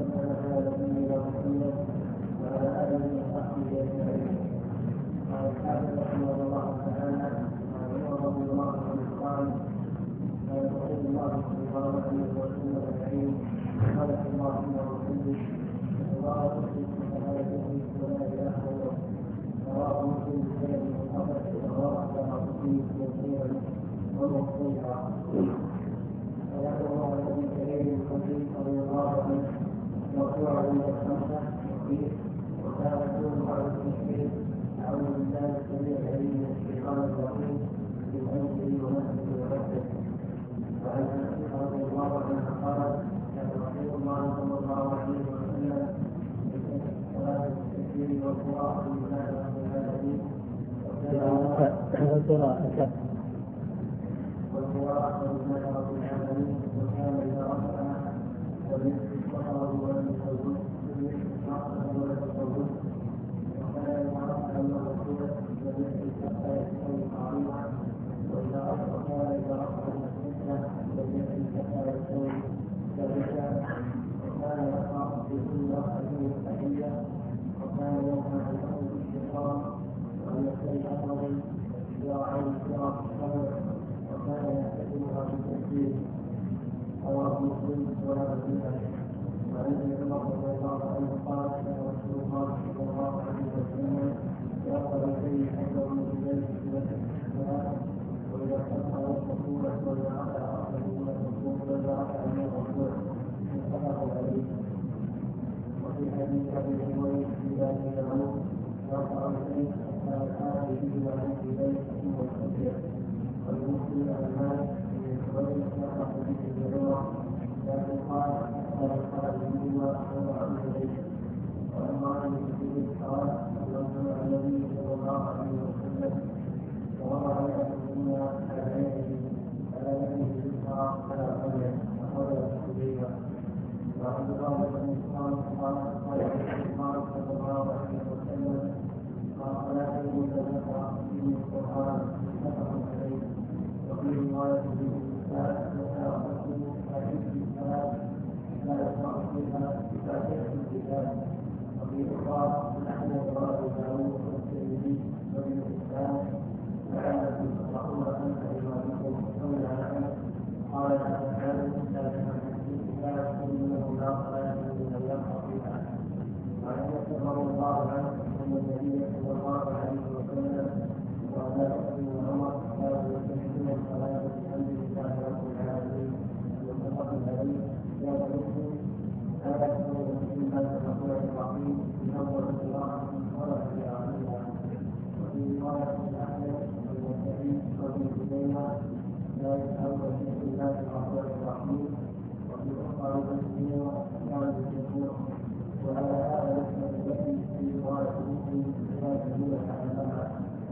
على نبينا محمد وعلى آله وصحبه أجمعين. قال الحافظ رحمه الله تعالى وعلمه الله بالقرآن قال رسول الله صلى الله عليه وسلم الكريم سبحانك اللهم وبحمدك لا إله إلا أنت رواه مسلم في المصحف ورواه الطبراني في السنن والمصطلح. ويقول الله النبي الكريم الخليل رضي الله عنه مرفوعا من الخمسه فيه وكان يقول بعض المشركين اعوذ بالله السميع العليم من الشيطان الرجيم من امره ونفسه ونفسه. وعن انس رضي الله عنه قال كان رسول الله صلى الله عليه وسلم صلاه التكبير والقراءه لله رب العالمين والقراءة لله رب العالمين وكان إذا رفع وليس بصره ولم يصوت ولم يصوت وكان إذا رفع المغفورة وليس حتى يستوي قائما وإذا رفع المسجد وليس حتى يستوي ثابتا وكان يقرأ في كل ركعة التحية وكان ينهى عن حول الشيطان وأن يستيقظ ذراعي صراط الصبر وكان يحتسبها بالتكبير. رواه مسلم ولا مسلم. وعن ابن عمر رضي الله عنه قال كان رسول الله صلى الله عليه وسلم يقرا اليه حوله بالليل في مسجد الصلاه واذا صلى الرسول واذا رفع راسه من الركوع واذا رفع من الركوع متفق عليه. وفي حديث ابي هريره في ذلك يقول يقرا اليه حتى كان به وعن اليه ثم يكبر. والمسلم المال وإن شرح به الجروح لكن قال قال الجنوة وضع إليه. وأما أن يجب قال أنه النبي صلى الله عليه وسلم ووضع له الدنيا على يده اليسرى على قدره وحول الحديبة. وعن الله بن مسعود قال قال الله صلى الله عليه وسلم قال لا تجوز ذكر في القرآن متفق عليه. وفي رواية الإنسان وتأخذ حديث الصلاة لا يقرأ فيها بفاتحة الكتاب. وفي أخرى نحن رواه داوود والترمذي وابن حبان وعلى تقرؤون أنت إمامكم وصلى عنه قال تعالى لا الكتاب إنه لا صلاة لمن يقرأ فيها. وعن أنس رضي الله عنه أن النبي صلى الله عليه وسلم وعلى ابن عمر كانوا يستحقون الصلاة بحمد الله رب العالمين متفق عليه. قال مسلم هذا سبب بسم الله الرحمن الرحيم بنظر الله ورد بعظيمها. وفي رواية أحمد والنسائي وابن خزيمة لا يسأل بسم الله الرحمن الرحيم. وفي أخرى مسلم كان يستحقون. وعلى هذا نسبة التي في رواية مسلم لا تدل على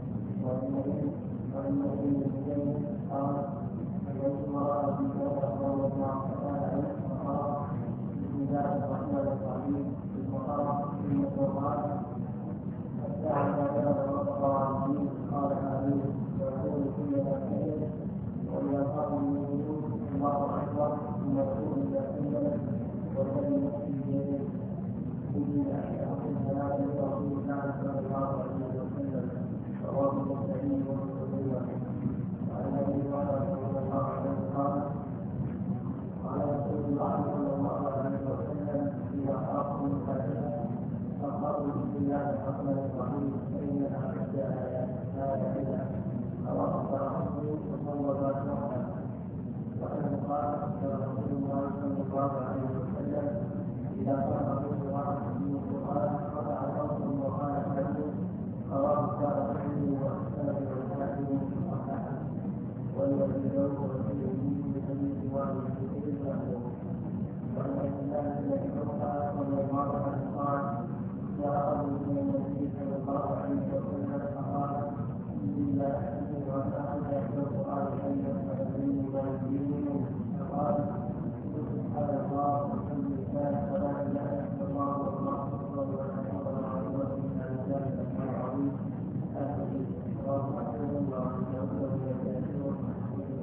وعن النبي الكريم قال الذي رأى في كذا قول الله تعالى وقرأ بسم الله الرحمن الرحيم وقرأ في القرآن حتى إذا بلغ القرآن قال آمين ويقول كل ذلك وإذا قال المؤمنون الله أكبر ثم يقول إذا سلم والذي نفسي بيده إني أشهد لا إله إلا الله صلى الله عليه وسلم. رواه النسائي والخزيمة. وعن ابي هريره رضي الله عنه قال قال رسول الله صلى الله عليه وسلم اذا قرأتم الفاتحه فاقرأوا بسم الله الرحمن الرحيم فانها احدى ايات رواه الطبراني وصوب شرحه. وعنه قال قال رسول الله صلى الله عليه وسلم اذا قرأتم قراءه من القران رفع صوته وقال حديث رواه الطبراني واحسنه الحاكم صححه. والذي له والترمذي بحديث واحد في له. وعن عبد الله بن عمر رضي الله عنه قال جاء رجل من النبي صلى الله عليه وسلم فقال اني لا احسن ان اخذ القران شيئا فادريني ما يدينه. فقال سبحان الله والحمد لله ولا اله الا الله والله اكبر ولا حول ولا قوه الا بالله العظيم. رواه مسلم وابو داود والنسائي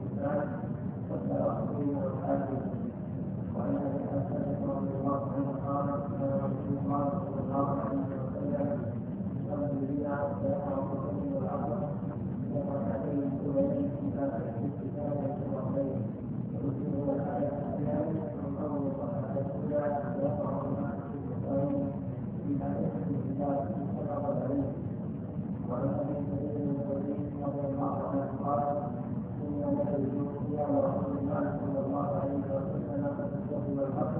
والحاكم. وعن ابي حسن رضي الله عنه قال رسول الله صلى الله عليه وسلم الذين يقرؤون والعصر وركعتين الأولين إذا تحت الكتاب والركعتين ويسلمون الآية الثانية من أول الركعة الأولى ويقرؤون في آية الكتاب متفق عليه. وعن أبي سعيد الخدري رضي الله عنه قال إن لك الجوفية ورسول الله صلى الله عليه وسلم فالصبح والعصر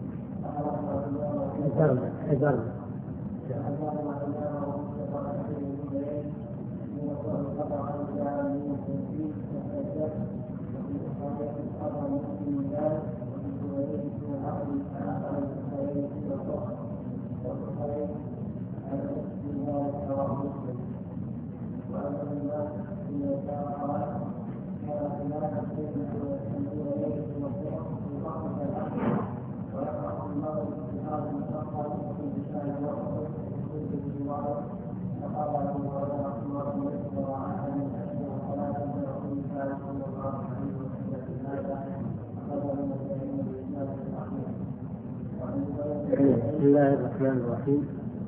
بسم الله الرحمن الرحيم.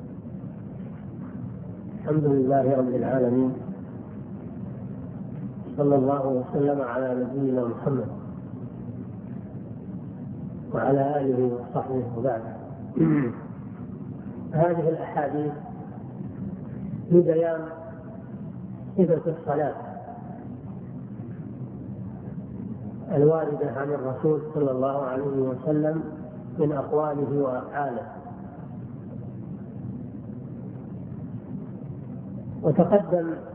الحمد لله رب العالمين، صلى الله وسلم على نبينا محمد وعلى آله وصحبه وبعد. هذه الأحاديث في بيان صفة الصلاة الواردة عن الرسول صلى الله عليه وسلم من أقواله وأفعاله. وتقدم